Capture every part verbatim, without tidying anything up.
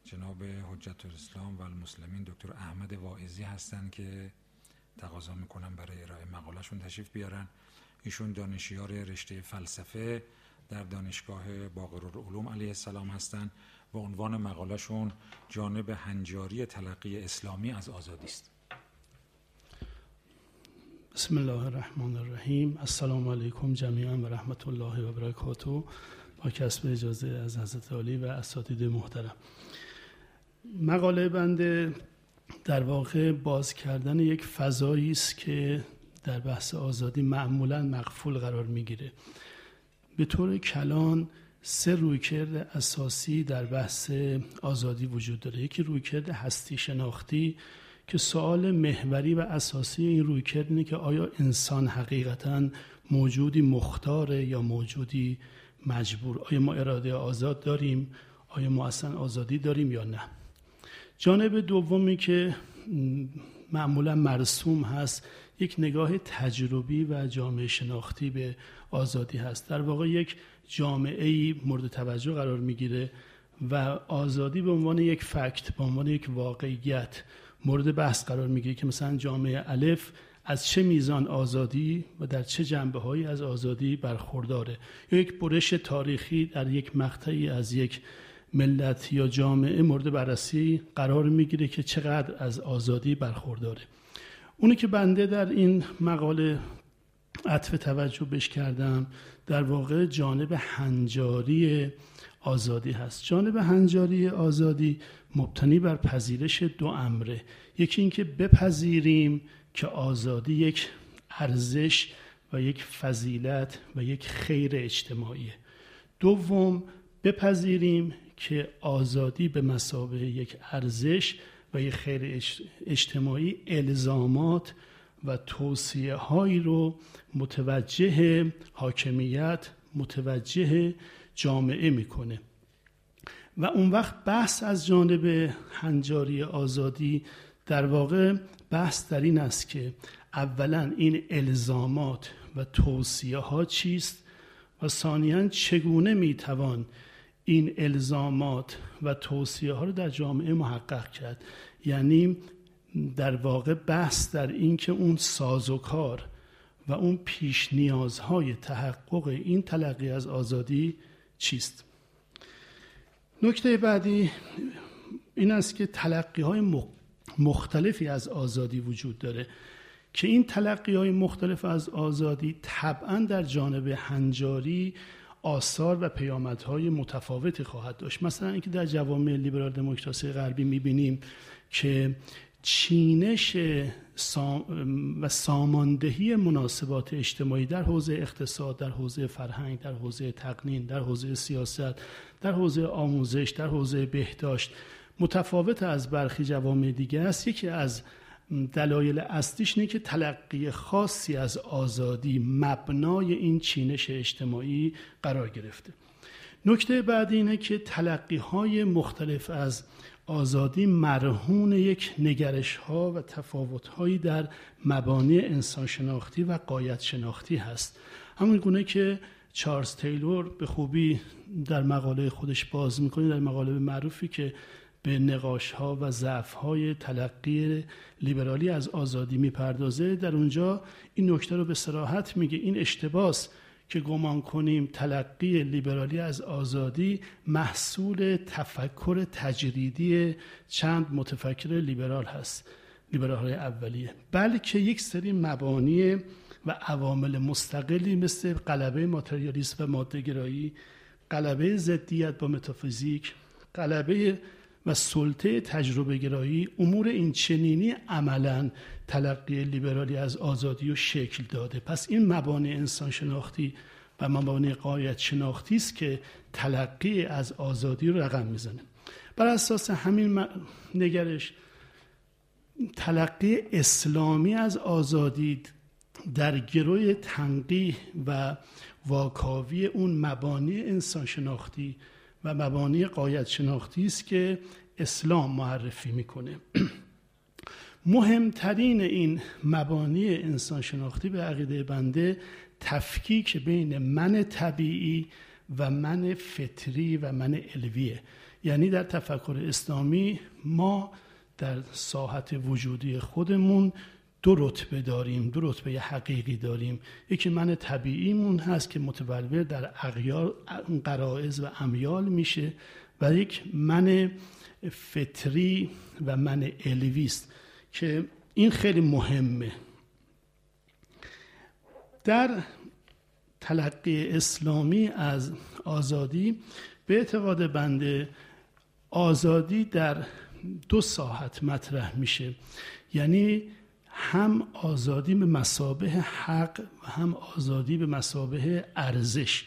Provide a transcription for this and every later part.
جناب حجت الاسلام و المسلمین دکتر احمد واعظی هستند که تقاضا میکنم برای ارائه مقالهشون تشریف بیارن. ایشون دانشیار رشته فلسفه در دانشگاه باقرالعلوم علیه السلام هستند و عنوان مقالهشون جانب هنجاری تلقی اسلامی از آزادی است. بسم الله الرحمن الرحیم. السلام علیکم جمیعا و رحمت الله و برکاته. با کسب اجازه از حضرت عالی و اساتید محترم، مقاله بنده در واقع باز کردن یک فضایی است که در بحث آزادی معمولاً مغفول قرار میگیره. به طور کلان سه رویکرد اساسی در بحث آزادی وجود داره. یکی رویکرد هستی شناختی که سوال محوری و اساسی این رویکرد اینه که آیا انسان حقیقتاً موجودی مختاره یا موجودی مجبور؟ آیا ما اراده آزاد داریم؟ آیا ما اصلا آزادی داریم یا نه؟ جانب دومی که معمولا مرسوم هست یک نگاه تجربی و جامعه شناختی به آزادی هست. در واقع یک جامعه‌ای مورد توجه قرار میگیره و آزادی به عنوان یک فکت، به عنوان یک واقعیت مورد بحث قرار میگیره که مثلا جامعه الف از چه میزان آزادی و در چه جنبه‌هایی از آزادی برخورداره، یا یک برش تاریخی در یک مقطعی از یک ملت یا جامعه مورد بررسی قرار میگیره که چقدر از آزادی برخورداره. اونی که بنده در این مقاله عطف توجه بهش کردم در واقع جانب هنجاری آزادی هست. جانب هنجاری آزادی مبتنی بر پذیرش دو امره. یکی این که بپذیریم که آزادی یک ارزش و یک فضیلت و یک خیر اجتماعیه. دوم، بپذیریم که آزادی به مثابه یک ارزش و یک خیر اجتماعی الزامات و توصیه هایی رو متوجه حاکمیت، متوجه جامعه میکنه. و اون وقت بحث از جانب هنجاری آزادی در واقع بحث در این است که اولا این الزامات و توصیه ها چیست و ثانیاً چگونه میتوان این الزامات و توصیه ها رو در جامعه محقق کرد. یعنی در واقع بحث در این که اون سازوکار و اون پیش نیازهای تحقق این تلقی از آزادی چیست. نکته بعدی این است که تلقی های مختلفی از آزادی وجود داره که این تلقی های مختلف از آزادی طبعاً در جانب هنجاری آثار و پیامدهای متفاوتی خواهد داشت. مثلا اینکه در جوامع لیبرال دموکراسی غربی می‌بینیم که چینش و ساماندهی مناسبات اجتماعی در حوزه اقتصاد، در حوزه فرهنگ، در حوزه تقنین، در حوزه سیاست، در حوزه آموزش، در حوزه بهداشت متفاوت از برخی جوامع دیگه است. یکی از دلایل اصلیش اینه که تلقی خاصی از آزادی مبنای این چینش اجتماعی قرار گرفته. نکته بعدی اینه که تلقی‌های مختلف از آزادی مرهون یک نگرش‌ها و تفاوت‌هایی در مبانی انسان شناختی و غایت شناختی هست. همون گونه که چارلز تیلور به خوبی در مقاله خودش باز می‌کنه، در مقاله معروفی که به نقاش‌ها و ضعف‌های تلقی لیبرالی از آزادی می‌پردازه، در اونجا این نکته رو به صراحت میگه: این اشتباهه که گمان کنیم تلقی لیبرالی از آزادی محصول تفکر تجریدی چند متفکر لیبرال هست، لیبرال‌های اولیه، بلکه یک سری مبانی و عوامل مستقلی مثل غلبه ماتریالیسم و ماده‌گرایی، غلبه ضدیت با متافیزیک، غلبه و سلطه تجربه گرایی، امور این چنینی عملاً تلقی لیبرالی از آزادی رو شکل داده. پس این مبانی انسان شناختی و مبانی غایت شناختی است که تلقی از آزادی رو رقم میزنه. بر اساس همین نگرش تلقی اسلامی از آزادی در گروه تنقیح و واکاوی اون مبانی انسان شناختی و مبانی غایت شناختی است که اسلام معرفی میکنه. مهمترین این مبانی انسان شناختی به عقیده بنده تفکیک بین من طبیعی و من فطری و من علویه. یعنی در تفکر اسلامی ما در ساحت وجودی خودمون دو رتبه داریم، دو رتبه حقیقی داریم. یکی من طبیعیمون هست که متولد در اغیار غرایز و امیال میشه و یک من فطری و من علوی است که این خیلی مهمه. در تلقی اسلامی از آزادی به اعتقاد بنده آزادی در دو ساحت مطرح میشه، یعنی هم آزادی به مثابه حق و هم آزادی به مثابه ارزش.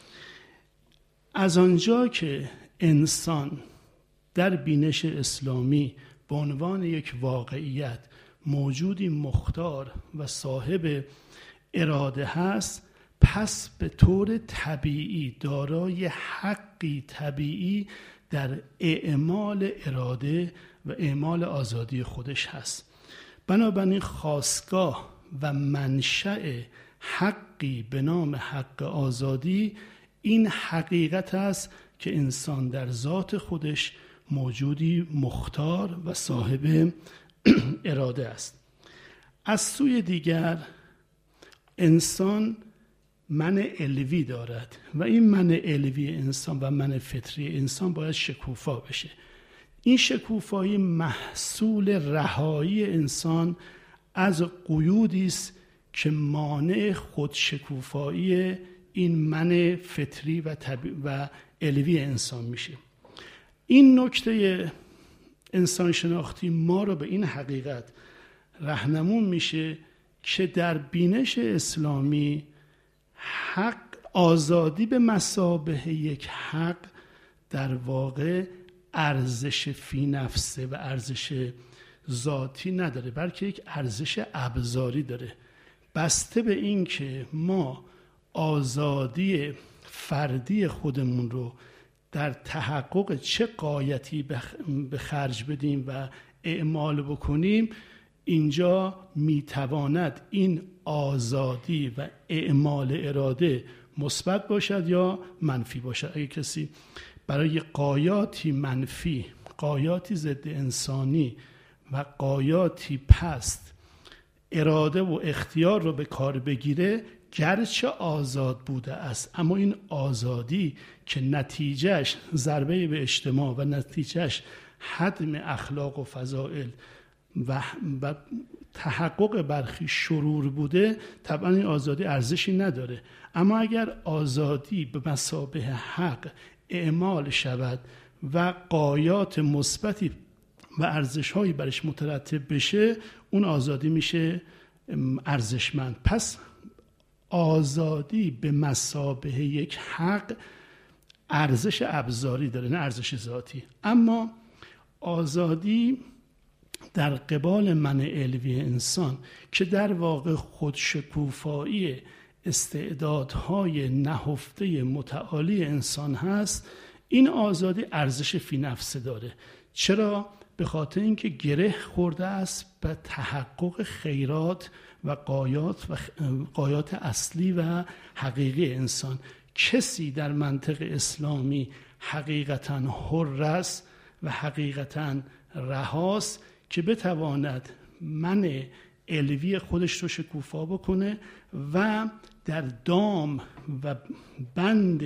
از آنجا که انسان در بینش اسلامی به عنوان یک واقعیت موجودی مختار و صاحب اراده هست، پس به طور طبیعی دارای حقی طبیعی در اعمال اراده و اعمال آزادی خودش هست. بنابراین خاستگاه و منشأ حقی به نام حق آزادی این حقیقت است که انسان در ذات خودش موجودی مختار و صاحب اراده است. از سوی دیگر انسان من علوی دارد و این من علوی انسان و من فطری انسان باید شکوفا بشه. این شکوفایی محصول رهایی انسان از قیودی است که مانع خود شکوفایی این من فطری و طبیعی و علوی انسان میشه. این نکته انسان شناختی ما رو به این حقیقت راهنمون میشه که در بینش اسلامی حق آزادی به مثابه یک حق در واقع ارزش فی نفسه و ارزش ذاتی نداره، بلکه یک ارزش ابزاری داره. بسته به این که ما آزادی فردی خودمون رو در تحقق چه غایتی به خرج بدیم و اعمال بکنیم، اینجا میتواند این آزادی و اعمال اراده مثبت باشد یا منفی باشد. اگه کسی برای غایاتی منفی، غایاتی ضد انسانی و غایاتی پست اراده و اختیار رو به کار بگیره، گرچه آزاد بوده است، اما این آزادی که نتیجهش ضربه به اجتماع و نتیجهش هدم اخلاق و فضائل و, و تحقق برخی شرور بوده، طبعا این آزادی ارزشی نداره. اما اگر آزادی به مثابه حق اعمال شود و غایات مثبتی و ارزش‌هایی برش مترتب بشه، اون آزادی میشه ارزشمند. پس آزادی به مثابه یک حق ارزش ابزاری داره، نه ارزش ذاتی. اما آزادی در قبال من علوی انسان که در واقع خودشکوفایی استعدادهای نهفته متعالی انسان هست، این آزادی ارزش فی نفسه داره. چرا؟ به خاطر اینکه گره خورده است به تحقق خیرات و غایات و غایات اصلی و حقیقی انسان. کسی در منطق اسلامی حقیقتاً حر است و حقیقتاً رهاست که بتواند من علوی خودش رو شکوفا بکنه و در دام و بند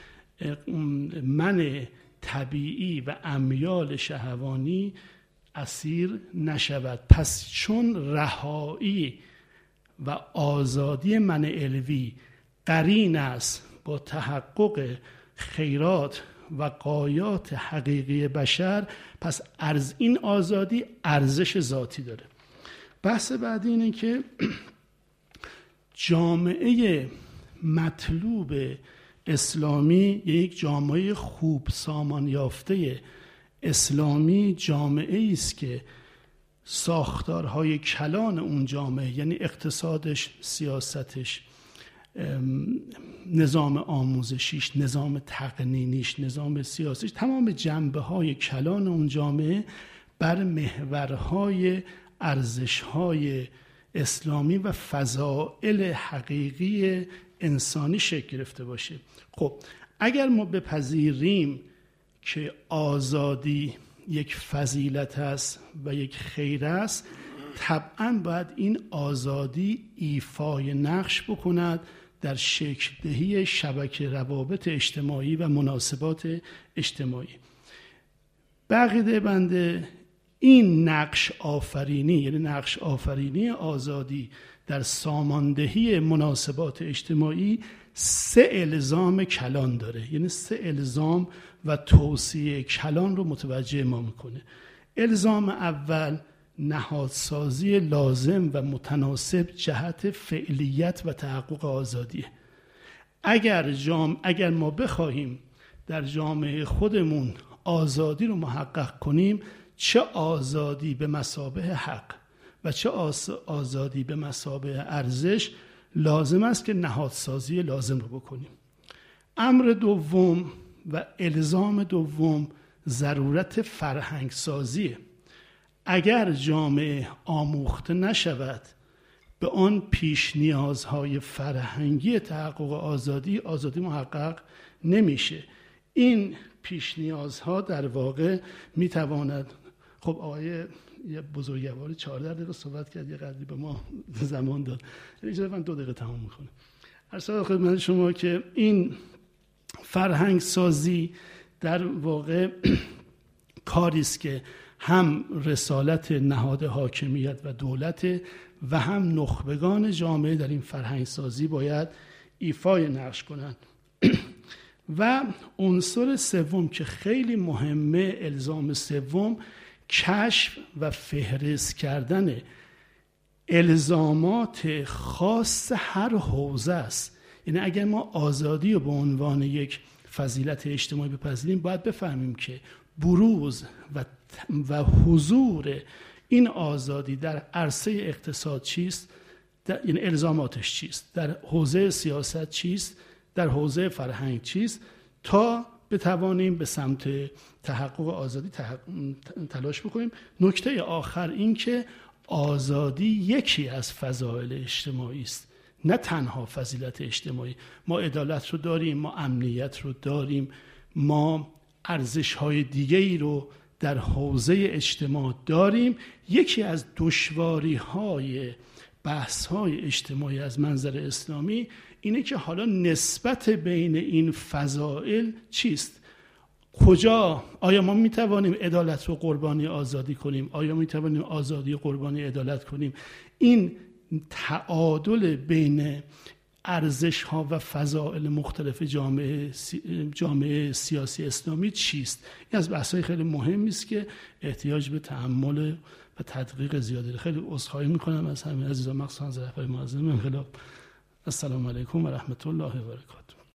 من طبیعی و امیال شهوانی اسیر نشود. پس چون رهایی و آزادی من علوی قرین است با تحقق خیرات و غایات حقیقی بشر، پس ارز این آزادی ارزش ذاتی داره. بحث بعدی اینه که جامعه مطلوب اسلامی یک جامعه خوب سامان یافته اسلامی جامعه است که ساختارهای کلان اون جامعه، یعنی اقتصادش، سیاستش، نظام آموزشیش، نظام تقنینیش، نظام سیاسیش، تمام جنبه‌های کلان اون جامعه بر محورهای ارزش‌های اسلامی و فضائل حقیقی انسانی شکل گرفته باشه. خب اگر ما بپذیریم که آزادی یک فضیلت است و یک خیر است، طبعاً باید این آزادی ایفای نقش بکند در شکل دهی شبکه روابط اجتماعی و مناسبات اجتماعی. بقیده بنده این نقش آفرینی، یعنی نقش آفرینی آزادی در ساماندهی مناسبات اجتماعی، سه الزام کلان داره، یعنی سه الزام و توصیه کلان رو متوجه ما میکنه. الزام اول نهادسازی لازم و متناسب جهت فعلیت و تحقق آزادیه. اگر جام اگر ما بخواهیم در جامعه خودمون آزادی رو محقق کنیم، چه آزادی به مثابه حق و چه آزادی به مثابه ارزش، لازم است که نهادسازی لازم رو بکنیم. امر دوم و الزام دوم ضرورت فرهنگ سازیه. اگر جامعه آموخته نشود به آن پیش نیازهای فرهنگی تحقق آزادی، آزادی محقق نمیشه. این پیش نیازها در واقع میتواند، خب آقای یه بزرگوار چهارده دقیقه صحبت کرد، یه قدری به ما زمان داد، اجازه من دو دقیقه تمام میکنه. عرض خدمت شما که این فرهنگ سازی در واقع کاری است که هم رسالت نهاد حاکمیت و دولت و هم نخبگان جامعه در این فرهنگ سازی باید ایفای نقش کنند. و عنصر سوم که خیلی مهمه، الزام سوم، کشف و فهرست کردن الزامات خاص هر حوزه است. یعنی اگر ما آزادی رو به عنوان یک فضیلت اجتماعی بپذیریم، باید بفهمیم که بروز و و حضور این آزادی در عرصه اقتصاد چیست، یعنی الزاماتش چیست، در حوزه سیاست چیست، در حوزه فرهنگ چیست، تا بتوانیم به سمت تحقق آزادی تلاش بکنیم. نکته آخر این که آزادی یکی از فضائل اجتماعی است، نه تنها فضیلت اجتماعی. ما عدالت رو داریم، ما امنیت رو داریم، ما ارزش‌های دیگه‌ای رو در حوزه اجتماع داریم. یکی از دشواری‌های بحث‌های اجتماعی از منظر اسلامی اینه که حالا نسبت بین این فضائل چیست؟ کجا؟ آیا ما میتوانیم عدالت رو قربانی آزادی کنیم؟ آیا میتوانیم آزادی قربانی عدالت کنیم؟ این تعادل بین ارزش‌ها و فضائل مختلف جامعه جامعه سیاسی اسلامی چیست؟ این از بحث‌های خیلی مهمی است که احتیاج به تأمل و تدقیق زیادی داره. خیلی عذرخواهی می‌کنم از همه عزیزان، مخصوصاً از رهبر معظم انقلاب. السلام علیکم و رحمت الله و برکاته.